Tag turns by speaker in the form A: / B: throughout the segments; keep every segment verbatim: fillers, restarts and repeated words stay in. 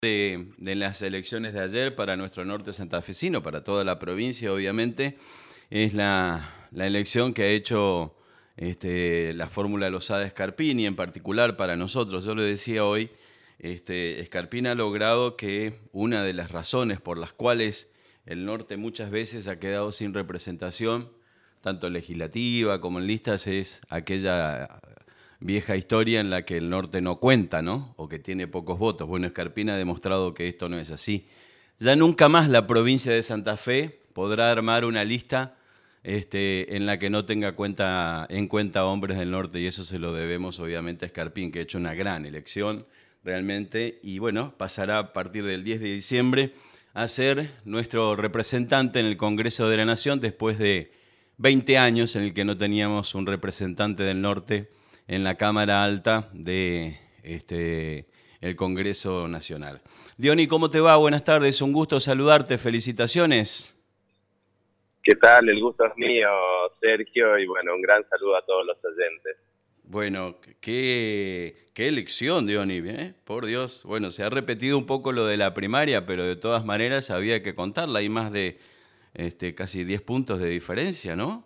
A: de, de las elecciones de ayer para nuestro norte santafesino, para toda la provincia, obviamente, es la, la elección que ha hecho este, la fórmula Losada-Scarpini, en particular para nosotros. Yo le decía hoy, este, Scarpini ha logrado que una de las razones por las cuales el norte muchas veces ha quedado sin representación, tanto legislativa como en listas, es aquella vieja historia en la que el norte no cuenta, ¿no? O que tiene pocos votos. Bueno, Scarpini ha demostrado que esto no es así. Ya nunca más la provincia de Santa Fe podrá armar una lista este, en la que no tenga cuenta, en cuenta hombres del norte, y eso se lo debemos obviamente a Scarpini, que ha hecho una gran elección realmente, y bueno, pasará a partir del diez de diciembre a ser nuestro representante en el Congreso de la Nación después de veinte años en el que no teníamos un representante del norte en la Cámara Alta de este, el Congreso Nacional. Diony, ¿cómo te va? Buenas tardes, un gusto saludarte, felicitaciones.
B: ¿Qué tal? El gusto es mío, Sergio, y bueno, un gran saludo a todos los oyentes.
A: Bueno, qué, qué elección, Diony, ¿eh? Por Dios. Bueno, se ha repetido un poco lo de la primaria, pero de todas maneras había que contarla. Hay más de este, casi diez puntos de diferencia, ¿no?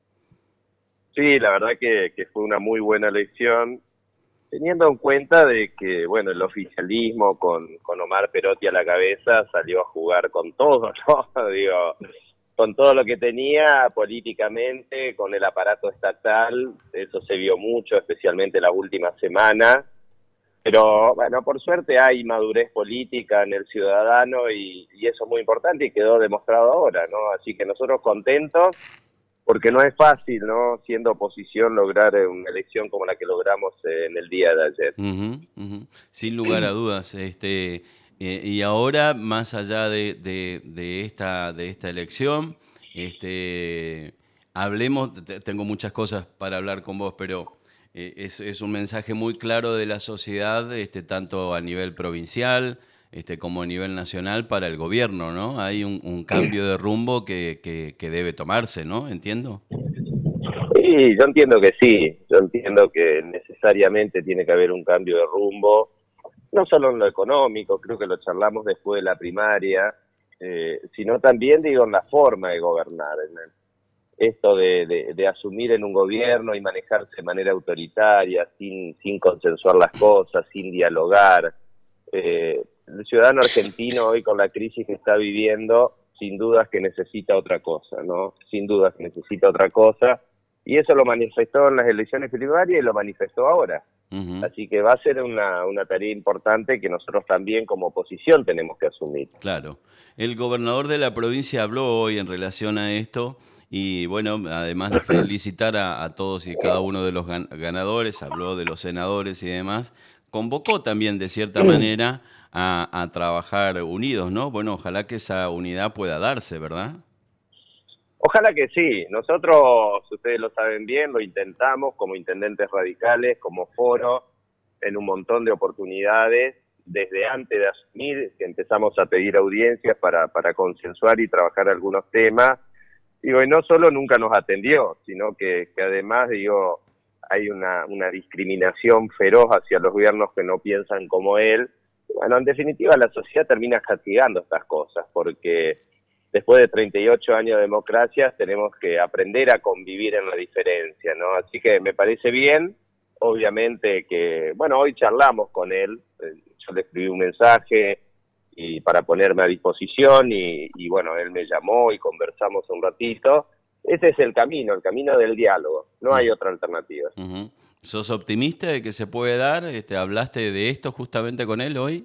B: Sí, la verdad que, que fue una muy buena elección, teniendo en cuenta de que, bueno, el oficialismo con, con Omar Perotti a la cabeza salió a jugar con todo, ¿no? Digo, con todo lo que tenía políticamente, con el aparato estatal, eso se vio mucho, especialmente la última semana, pero bueno, por suerte hay madurez política en el ciudadano y, y eso es muy importante y quedó demostrado ahora, ¿no? Así que nosotros contentos, porque no es fácil, ¿no? Siendo oposición lograr una elección como la que logramos en el día de ayer.
A: Uh-huh, uh-huh. Sin lugar a dudas. Este, eh, y ahora, más allá de, de, de, esta, de esta elección, este, hablemos, tengo muchas cosas para hablar con vos, pero eh, es, es un mensaje muy claro de la sociedad, este, tanto a nivel provincial este, como a nivel nacional para el gobierno, ¿no? Hay un, un cambio de rumbo que, que, que debe tomarse, ¿no? ¿Entiendo?
B: Sí, yo entiendo que sí, yo entiendo que necesariamente tiene que haber un cambio de rumbo, no solo en lo económico, creo que lo charlamos después de la primaria, eh, sino también, digo, en la forma de gobernar, en el, esto de, de, de asumir en un gobierno y manejarse de manera autoritaria, sin, sin consensuar las cosas, sin dialogar. Eh, el ciudadano argentino hoy con la crisis que está viviendo, sin dudas que necesita otra cosa, ¿no? Sin dudas que necesita otra cosa. Y eso lo manifestó en las elecciones primarias y lo manifestó ahora. Uh-huh. Así que va a ser una, una tarea importante que nosotros también como oposición tenemos que asumir.
A: Claro. El gobernador de la provincia habló hoy en relación a esto y bueno, además de felicitar a, a todos y cada uno de los gan ganadores, habló de los senadores y demás, convocó también de cierta manera a, a trabajar unidos, ¿no? Bueno, ojalá que esa unidad pueda darse, ¿verdad?
B: Ojalá que sí. Nosotros, ustedes lo saben bien, lo intentamos como intendentes radicales, como foro, en un montón de oportunidades, desde antes de asumir, que empezamos a pedir audiencias para, para consensuar y trabajar algunos temas. Digo, y no solo nunca nos atendió, sino que, que además, digo, hay una, una discriminación feroz hacia los gobiernos que no piensan como él. Bueno, en definitiva, la sociedad termina castigando estas cosas, porque después de treinta y ocho años de democracia tenemos que aprender a convivir en la diferencia, ¿no? Así que me parece bien, obviamente que, bueno, hoy charlamos con él, yo le escribí un mensaje y para ponerme a disposición y, y bueno, él me llamó y conversamos un ratito. Ese es el camino, el camino del diálogo, no hay otra alternativa.
A: Uh-huh. ¿Sos optimista de que se puede dar? Este, ¿hablaste de esto justamente con él hoy?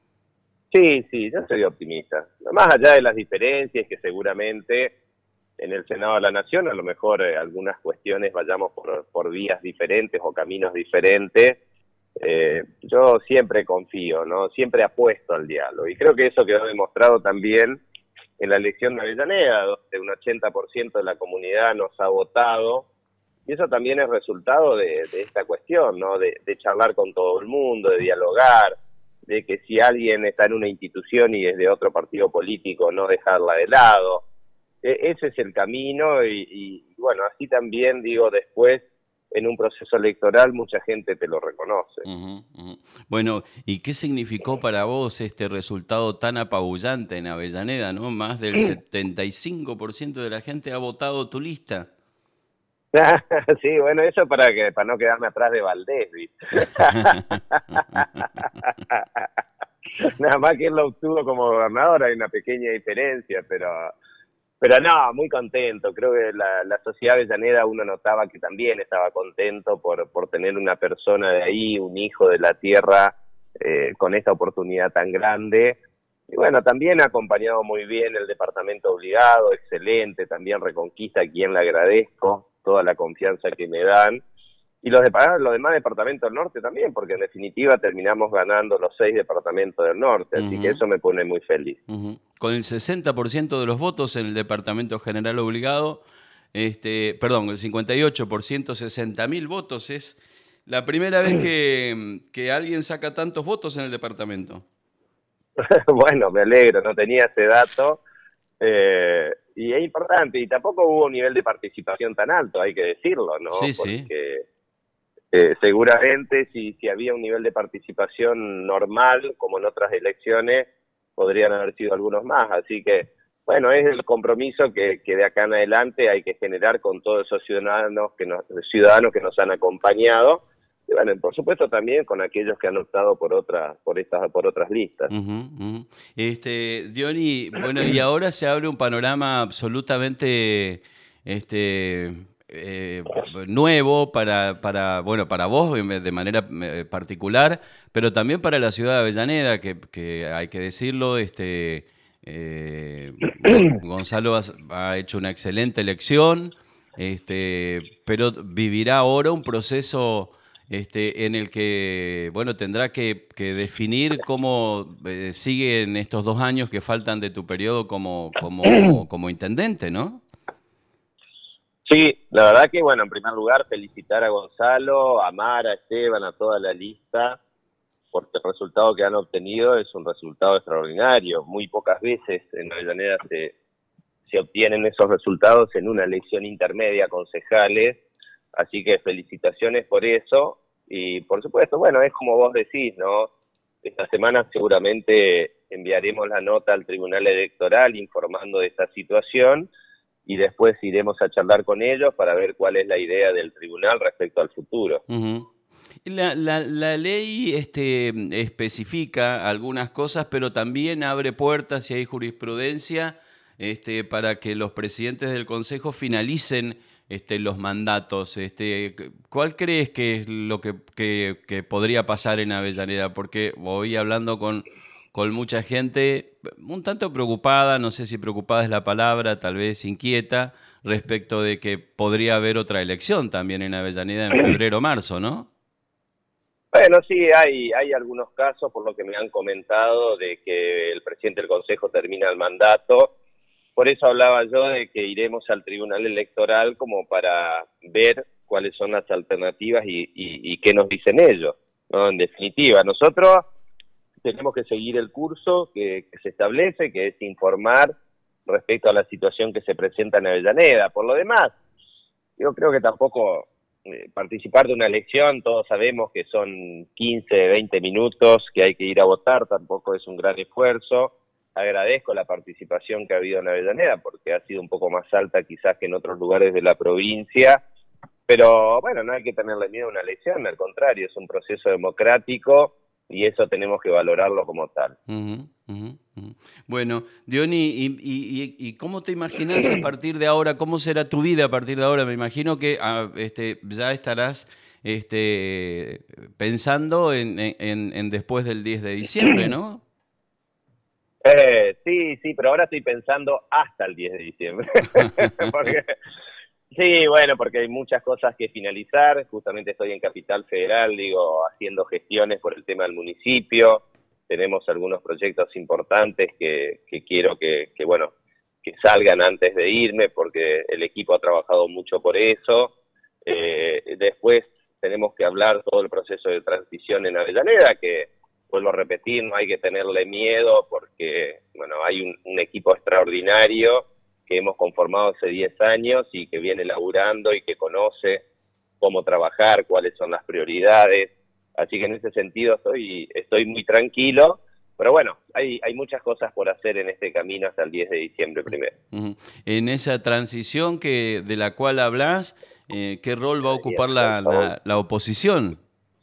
B: Sí, sí, yo soy optimista. Más allá de las diferencias, que seguramente en el Senado de la Nación a lo mejor eh, algunas cuestiones vayamos por, por vías diferentes o caminos diferentes, eh, yo siempre confío, ¿no? Siempre apuesto al diálogo. Y creo que eso quedó demostrado también en la elección de Avellaneda, donde un ochenta por ciento de la comunidad nos ha votado. Y eso también es resultado de, de esta cuestión, ¿no? De, de charlar con todo el mundo, de dialogar, de que si alguien está en una institución y es de otro partido político, no dejarla de lado. E ese es el camino y, y bueno, así también, digo, después en un proceso electoral mucha gente te lo reconoce.
A: Uh-huh, uh-huh. Bueno, ¿y qué significó para vos este resultado tan apabullante en Avellaneda, ¿no? Más del setenta y cinco por ciento de la gente ha votado tu lista.
B: Sí, bueno, eso para que para no quedarme atrás de Valdés, ¿viste? Nada más que él lo obtuvo como gobernador, hay una pequeña diferencia, pero pero no, muy contento. Creo que la, la sociedad avellaneda uno notaba que también estaba contento por, por tener una persona de ahí, un hijo de la tierra, eh, con esta oportunidad tan grande. Y bueno, también ha acompañado muy bien el departamento obligado, excelente, también Reconquista, a quien le agradezco toda la confianza que me dan. Y los, de, los demás departamentos del norte también, porque en definitiva terminamos ganando los seis departamentos del norte, así uh-huh. que eso me pone muy feliz.
A: Uh-huh. Con el sesenta por ciento de los votos en el departamento general obligado, este, perdón, el cincuenta y ocho por ciento, sesenta mil votos, es la primera vez que, que alguien saca tantos votos en el departamento.
B: Bueno, me alegro, no tenía ese dato. Eh, y es importante, y tampoco hubo un nivel de participación tan alto, hay que decirlo, ¿no?
A: Sí,
B: Porque
A: sí.
B: eh, seguramente si, si había un nivel de participación normal, como en otras elecciones, podrían haber sido algunos más. Así que, bueno, es el compromiso que, que de acá en adelante hay que generar con todos esos ciudadanos que nos, ciudadanos que nos han acompañado. Y bueno, por supuesto también con aquellos que han optado por otras, por estas, por otras listas.
A: Uh-huh, uh-huh. Este, Diony, bueno, y ahora se abre un panorama absolutamente este, eh, nuevo para, para, bueno, para vos de manera particular, pero también para la ciudad de Avellaneda, que, que hay que decirlo, este, eh, Gonzalo ha, ha hecho una excelente elección, este, pero vivirá ahora un proceso Este, en el que, bueno, tendrá que, que definir cómo eh, siguen estos dos años que faltan de tu periodo como, como, como intendente, ¿no?
B: Sí, la verdad que, bueno, en primer lugar, felicitar a Gonzalo, a Mara, a Esteban, a toda la lista, porque el resultado que han obtenido es un resultado extraordinario. Muy pocas veces en Avellaneda se, se obtienen esos resultados en una elección intermedia, concejales. Así que felicitaciones por eso, y por supuesto, bueno, es como vos decís, ¿no? Esta semana seguramente enviaremos la nota al Tribunal Electoral informando de esta situación, y después iremos a charlar con ellos para ver cuál es la idea del tribunal respecto al futuro.
A: Uh-huh. La, la, la ley este, especifica algunas cosas, pero también abre puertas y hay jurisprudencia este, para que los presidentes del Consejo finalicen Este, los mandatos. Este, ¿cuál crees que es lo que, que, que podría pasar en Avellaneda? Porque voy hablando con, con mucha gente un tanto preocupada, no sé si preocupada es la palabra, tal vez inquieta, respecto de que podría haber otra elección también en Avellaneda en febrero o marzo, ¿no?
B: Bueno, sí, hay, hay algunos casos, por lo que me han comentado, de que el presidente del Consejo termina el mandato. Por eso hablaba yo de que iremos al Tribunal Electoral como para ver cuáles son las alternativas y, y, y qué nos dicen ellos, ¿no? En definitiva, nosotros tenemos que seguir el curso que, que se establece, que es informar respecto a la situación que se presenta en Avellaneda. Por lo demás, yo creo que tampoco eh, participar de una elección, todos sabemos que son quince, veinte minutos que hay que ir a votar, tampoco es un gran esfuerzo. Agradezco la participación que ha habido en Avellaneda, porque ha sido un poco más alta quizás que en otros lugares de la provincia, pero bueno, no hay que tenerle miedo a una elección, al contrario, es un proceso democrático y eso tenemos que valorarlo como tal.
A: Uh-huh, uh-huh, uh-huh. Bueno, Diony, ¿y, y, ¿y cómo te imaginas a partir de ahora? ¿Cómo será tu vida a partir de ahora? Me imagino que ah, este, ya estarás este, pensando en, en, en después del diez de diciembre, ¿no?
B: Eh, sí, sí, pero ahora estoy pensando hasta el diez de diciembre. porque, sí, bueno, porque hay muchas cosas que finalizar. Justamente estoy en Capital Federal, digo, haciendo gestiones por el tema del municipio. Tenemos algunos proyectos importantes que, que quiero que, que, bueno, que salgan antes de irme, porque el equipo ha trabajado mucho por eso. Eh, después tenemos que hablar todo el proceso de transición en Avellaneda, que vuelvo a repetir, no hay que tenerle miedo porque, bueno, hay un, un equipo extraordinario que hemos conformado hace diez años y que viene laburando y que conoce cómo trabajar, cuáles son las prioridades. Así que en ese sentido estoy, estoy muy tranquilo, pero bueno, hay, hay muchas cosas por hacer en este camino hasta el diez de diciembre primero.
A: Uh-huh. En esa transición que de la cual hablas, eh, ¿qué rol va a ocupar la, la, la oposición?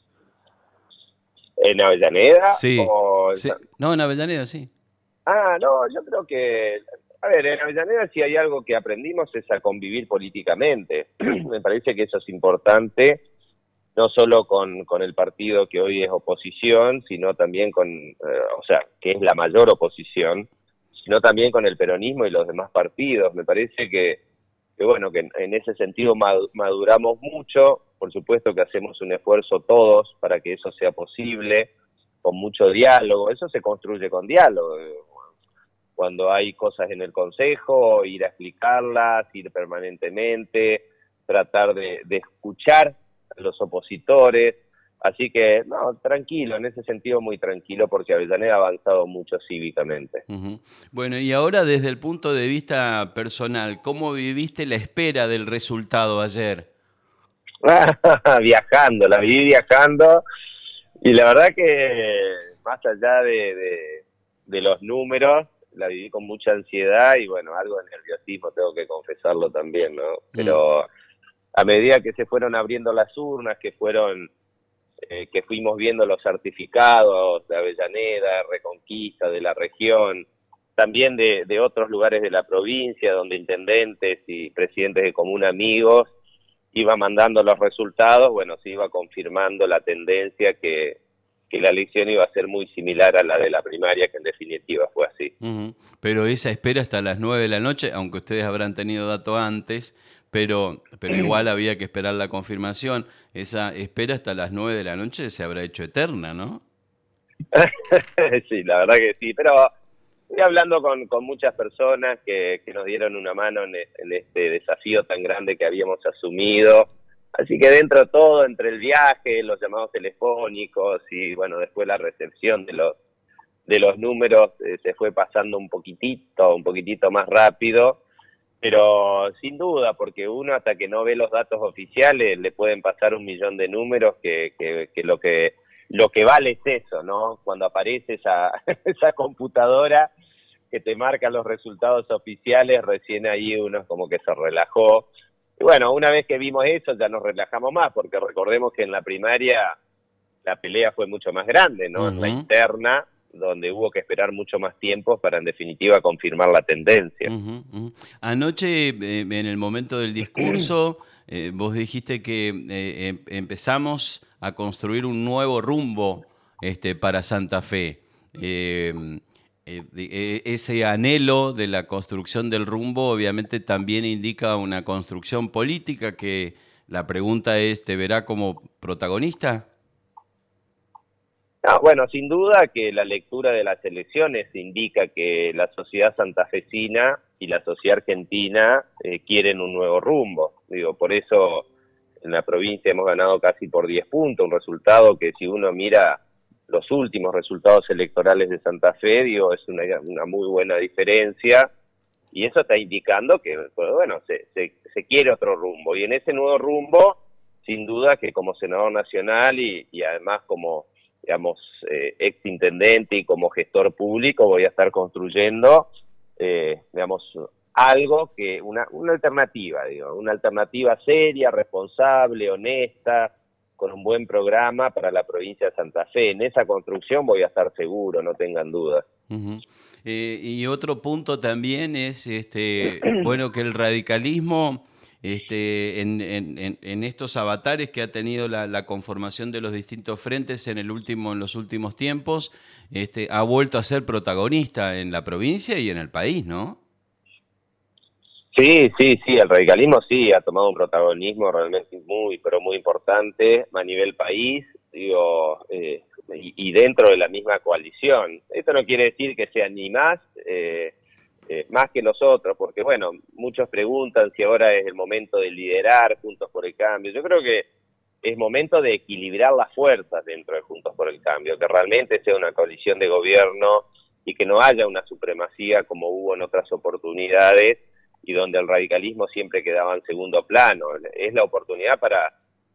B: ¿En Avellaneda?
A: Sí,
B: O en
A: sí.
B: San...
A: No, en Avellaneda, sí.
B: Ah, no, yo creo que, a ver, en Avellaneda si hay algo que aprendimos es a convivir políticamente. Me parece que eso es importante, no solo con, con el partido que hoy es oposición, sino también con, eh, o sea, que es la mayor oposición, sino también con el peronismo y los demás partidos. Me parece que, que bueno, que en, en ese sentido maduramos mucho. Por supuesto que hacemos un esfuerzo todos para que eso sea posible, con mucho diálogo. Eso se construye con diálogo. Cuando hay cosas en el Consejo, ir a explicarlas, ir permanentemente, tratar de, de escuchar a los opositores. Así que, no, tranquilo, en ese sentido muy tranquilo, porque Avellaneda ha avanzado mucho cívicamente.
A: Uh-huh. Bueno, y ahora desde el punto de vista personal, ¿cómo viviste la espera del resultado ayer?
B: Viajando, la viví viajando, y la verdad que más allá de, de, de los números, la viví con mucha ansiedad y bueno, algo de nerviosismo, tengo que confesarlo también, ¿no? Pero mm. a medida que se fueron abriendo las urnas, que fueron, eh, que fuimos viendo los certificados de Avellaneda, Reconquista, de la región, también de, de otros lugares de la provincia, donde intendentes y presidentes de comuna amigos iba mandando los resultados, bueno, se iba confirmando la tendencia que, que la elección iba a ser muy similar a la de la primaria, que en definitiva fue así.
A: Uh-huh. Pero esa espera hasta las nueve de la noche, aunque ustedes habrán tenido dato antes, pero, pero igual había que esperar la confirmación. Esa espera hasta las nueve de la noche se habrá hecho eterna, ¿no?
B: Sí, la verdad que sí, pero estoy hablando con, con muchas personas que, que nos dieron una mano en, en este desafío tan grande que habíamos asumido. Así que dentro de todo, entre el viaje, los llamados telefónicos y bueno, después la recepción de los de los números, eh, se fue pasando un poquitito, un poquitito más rápido, pero sin duda, porque uno hasta que no ve los datos oficiales le pueden pasar un millón de números que, que, que lo que lo que vale es eso, ¿no? Cuando aparece esa, esa computadora que te marca los resultados oficiales, recién ahí uno como que se relajó. Y bueno, una vez que vimos eso ya nos relajamos más, porque recordemos que en la primaria la pelea fue mucho más grande, ¿no? Uh-huh. En la interna, donde hubo que esperar mucho más tiempo para en definitiva confirmar la tendencia.
A: Uh-huh, uh-huh. Anoche, eh, en el momento del discurso, eh, vos dijiste que eh, em- empezamos a construir un nuevo rumbo este, para Santa Fe. Eh, eh, eh, ese anhelo de la construcción del rumbo obviamente también indica una construcción política que la pregunta es, ¿te verá como protagonista?
B: No, bueno, sin duda que la lectura de las elecciones indica que la sociedad santafesina y la sociedad argentina eh, quieren un nuevo rumbo. Digo, por eso en la provincia hemos ganado casi por diez puntos, un resultado que si uno mira los últimos resultados electorales de Santa Fe, digo, es una, una muy buena diferencia, y eso está indicando que, pues, bueno, se, se, se quiere otro rumbo, y en ese nuevo rumbo, sin duda que como senador nacional y, y además como digamos, eh, ex intendente y como gestor público voy a estar construyendo, eh, digamos, algo que, una, una alternativa, digo, una alternativa seria, responsable, honesta, con un buen programa para la provincia de Santa Fe. En esa construcción voy a estar seguro, no tengan dudas.
A: Uh-huh. Eh, y otro punto también es, este, bueno, que el radicalismo... Este, en, en, en estos avatares que ha tenido la, la conformación de los distintos frentes en el último, en los últimos tiempos, este, ha vuelto a ser protagonista en la provincia y en el país, ¿no?
B: Sí, sí, sí, el radicalismo sí ha tomado un protagonismo realmente muy, pero muy importante a nivel país, digo, eh, y, y dentro de la misma coalición. Esto no quiere decir que sea ni más, eh, Eh, más que los otros, porque bueno, muchos preguntan si ahora es el momento de liderar Juntos por el Cambio. Yo creo que es momento de equilibrar las fuerzas dentro de Juntos por el Cambio, que realmente sea una coalición de gobierno y que no haya una supremacía como hubo en otras oportunidades y donde el radicalismo siempre quedaba en segundo plano. Es la oportunidad para,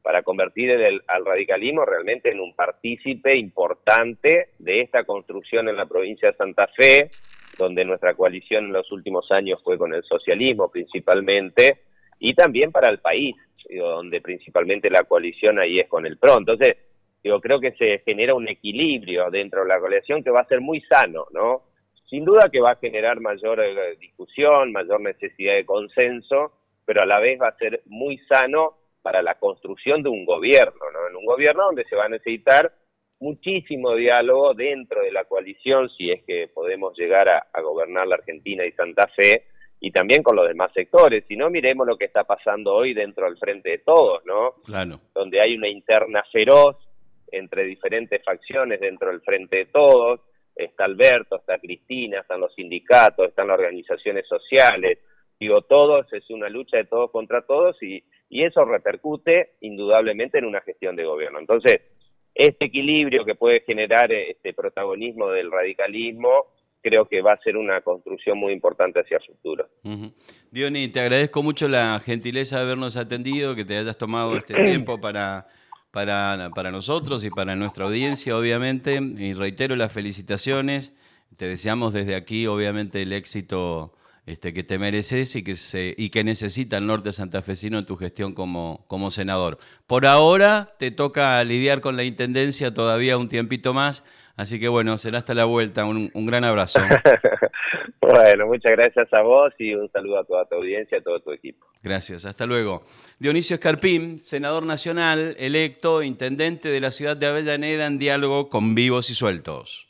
B: para convertir el, al radicalismo realmente en un partícipe importante de esta construcción en la provincia de Santa Fe, donde nuestra coalición en los últimos años fue con el socialismo principalmente, y también para el país, digo, donde principalmente la coalición ahí es con el P R O. Entonces, digo, creo que se genera un equilibrio dentro de la coalición que va a ser muy sano, ¿no? Sin duda que va a generar mayor eh, discusión, mayor necesidad de consenso, pero a la vez va a ser muy sano para la construcción de un gobierno, ¿no? En un gobierno donde se va a necesitar muchísimo diálogo dentro de la coalición, si es que podemos llegar a, a gobernar la Argentina y Santa Fe, y también con los demás sectores. Si no, miremos lo que está pasando hoy dentro del Frente de Todos, ¿no?
A: Claro.
B: Donde hay una interna feroz entre diferentes facciones dentro del Frente de Todos. Está Alberto, está Cristina, están los sindicatos, están las organizaciones sociales. Digo, todos, es una lucha de todos contra todos, y, y eso repercute indudablemente en una gestión de gobierno. Entonces, este equilibrio que puede generar este protagonismo del radicalismo, creo que va a ser una construcción muy importante hacia el futuro.
A: Uh-huh. Diony, te agradezco mucho la gentileza de habernos atendido, que te hayas tomado este tiempo para, para, para nosotros y para nuestra audiencia, obviamente, y reitero las felicitaciones. Te deseamos desde aquí, obviamente, el éxito este, que te mereces y que, se, y que necesita el norte santafesino en tu gestión como, como senador. Por ahora te toca lidiar con la intendencia todavía un tiempito más, así que bueno, será hasta la vuelta. Un, un gran abrazo.
B: Bueno, muchas gracias a vos y un saludo a toda tu audiencia, a todo tu equipo.
A: Gracias, hasta luego. Dionisio Escarpín, senador nacional, electo, intendente de la ciudad de Avellaneda, en diálogo con Vivos y Sueltos.